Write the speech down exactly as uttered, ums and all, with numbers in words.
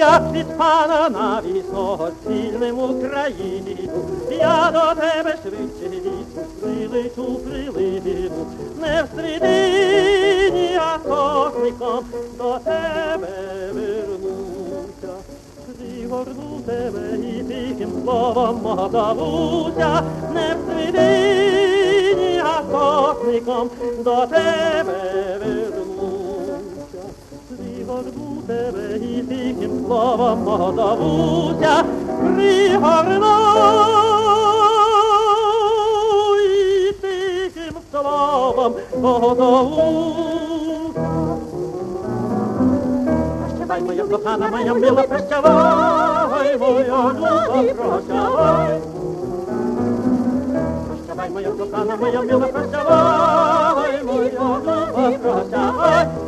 як відпала на вісно цільним Україну, я до тебе швидше лісу прилечу, прилину, не в середині, а сотником до тебе вернуся. Пригорну тебе і тихим словом отзовуся, не в середині, а сотником до тебе вернуся. Пригорну тебе і тихим словом отзовуся, пригорну і тихим словом отзовуся. Прощавай, моя кохана, моя мила, прощавай, моя люба, прощавай. Прощавай, моя кохана, моя мила, прощавай, моя люба, прощавай.